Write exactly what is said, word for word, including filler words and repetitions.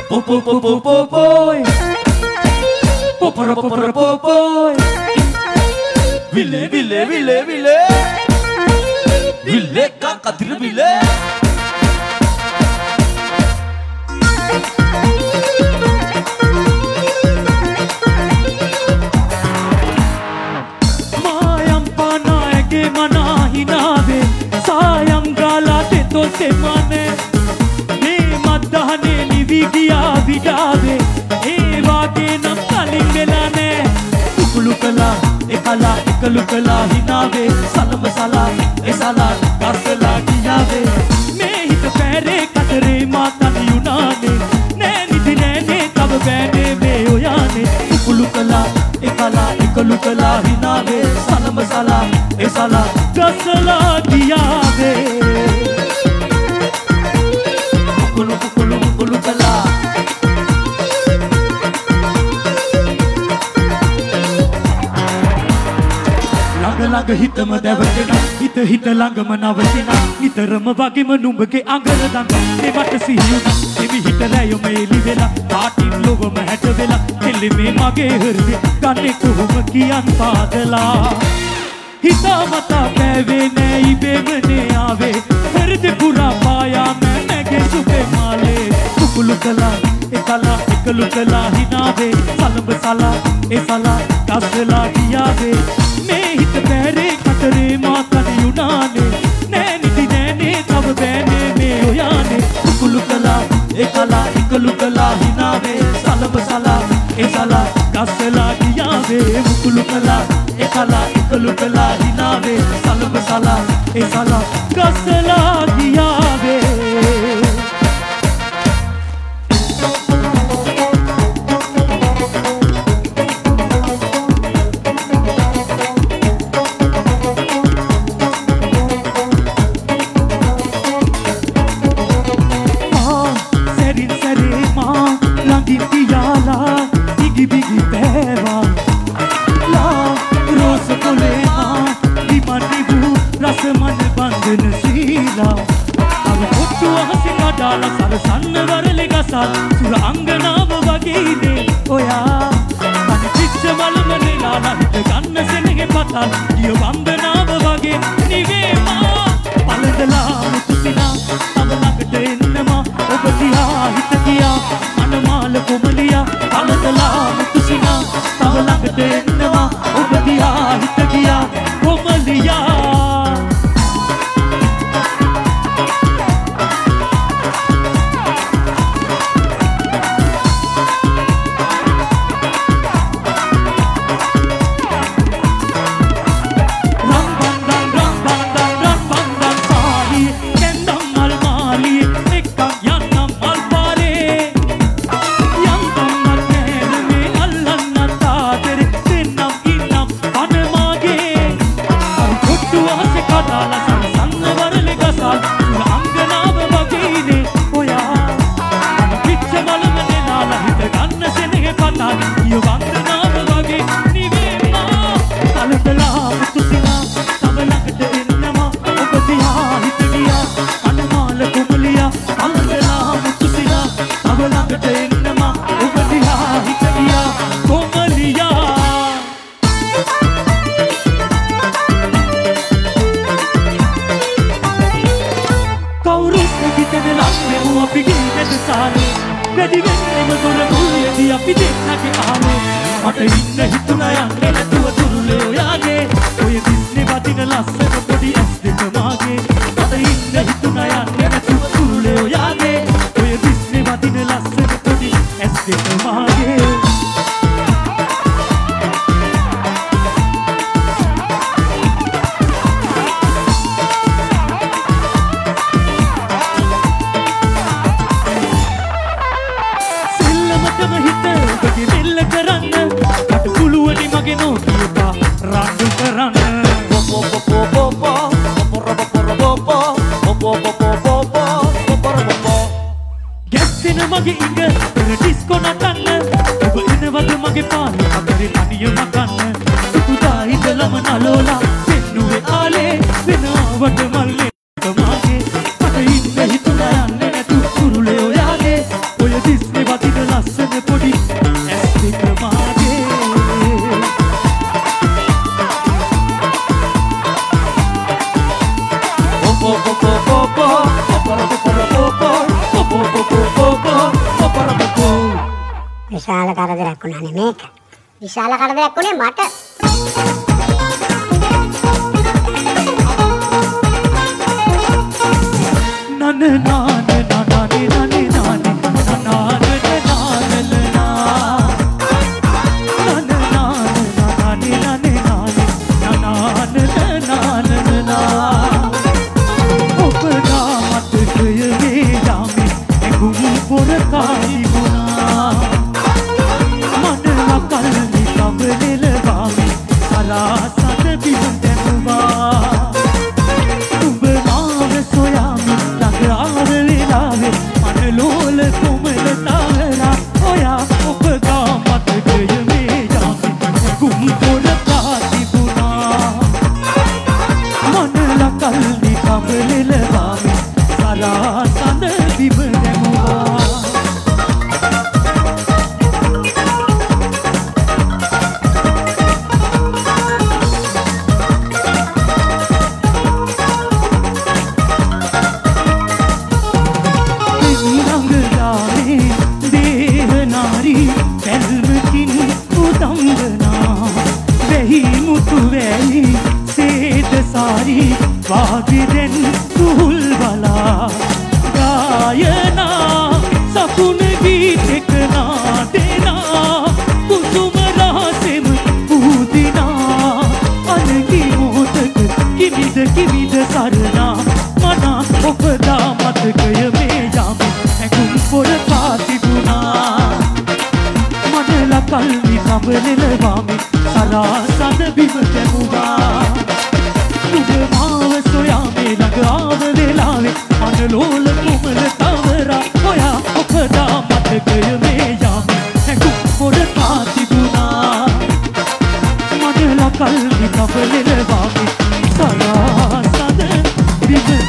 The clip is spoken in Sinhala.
Popo popo popo Popora popora popo Ville ville ville ville Ville kakatir ville Mayam panayage mana hinave Sayam gala te to se mane Ne madhane nivi giya vidave E wage nam kalin velane Ukulu kala ekala ekalu kala hinave Salam sala esala kasala giyave Me hit pere katare matan yunane Ne nidhi ne tab bene me oyane Ukulu kala ekala ekalu kala hinave Salam sala esala kasala giyave Ukulu ukulu ukulu kala ළඟ හිතම දැවටෙන හිත හිත ළඟම නවතින නිතරම වගේම නුඹගේ අඟර දඟ මේ මට සිහියුණා එමි හිත රැයොම එලි වෙලා පාටින් ලොවම හැට වෙලා එල්ලි මේ මගේ හෘදේ ගන්නේ කොහොම කියන් පාදලා හිතමතා පැවේ නෑ ඉබේමනේ ආවේ හෘදේ පුරා පායා මෑ නැගේ සුපේ මාලේ කුකුළු කලා එකලා එකලු කලා හිනාවේ සලඹ සලා ඒ සලා කස්සලා ගියාවේ මේ හිත බැරේ කතරේ මාතන යුනානේ නෑ නිදි නෑනේ තව බෑනේ මේ ඔයානේ කුකුළු කලා එකලා එකලු කලා හිනාවේ සලඹ සලා ඒ සලා කස්සලා ගියාවේ කුකුළු කලා එකලා එකලු කලා හිනාවේ සලඹ සලා ඒ සලා කස්සලා ගියාවේ සුර අංගනාව වගේනේ ඔයා අනිච්ච මලමනේ ලාලා හිත ගන්න සෙනෙහි පතල් දිය වන්දනාව වගේ නිවේමා පළඳලා මුතුසිනා තව ළඟට එන්නමා ඔබ දිහා හිත ගියා මනමාල කොමලියා පළඳලා මුතුසිනා තව ළඟට එන්නමා ඔබ දිහා හිත ගියා කොමලියා What විශාල කරදරයක් වුණානේ මේක. විශාල කරදරයක් වුණේ මට. නන නාන නනනේ නනේ නානේ නනාන නනාන නන නාන නනනේ නනේ නානේ නනාන නනාන නා ඔබ නාමත් යේ යාමේ එකුම් පොර කාලි වුණා මන කල්ලි කබලෙල වාමේ සලා සත බිම දැමුවා උඹ මාව සොයාමි ළඟාවලිලාවේ මනලෝල කොමල තාවරා ඔයා ඔබ ගාමතකය මේ යාමේ කුම් පොර කාලි වුණා මන කල්ලි කබලෙල වාමේ සලා සත බිම දැමුවා පැල්මකින් උදංගනා වෙහි මුතු වැලි සේද සාරි වාගිදෙන් තුහුල් බලා ගායනා සකුණ ගීතක නාදෙනා කුසුම රහසෙම පූදිනා අනගි මොහොතක කිමිද කිමිද සරණා මනා ඔබදා මතකය මේ යාමේ ඇකුම් පොර පාතිබුණා කල්ලි කබලෙල වාමේ සලා සඳ බිම දැමුවා නුඹ මාව සොයාමේ ළඟ ආව වෙලාවේ මනලෝල කොමල තවරා ඔයා ඔබදා මතකය මේ යාමේ හැකුම් පොර පාතිබුණා මනල කල්ලි කබලෙල වාමේ සලා සඳ බිම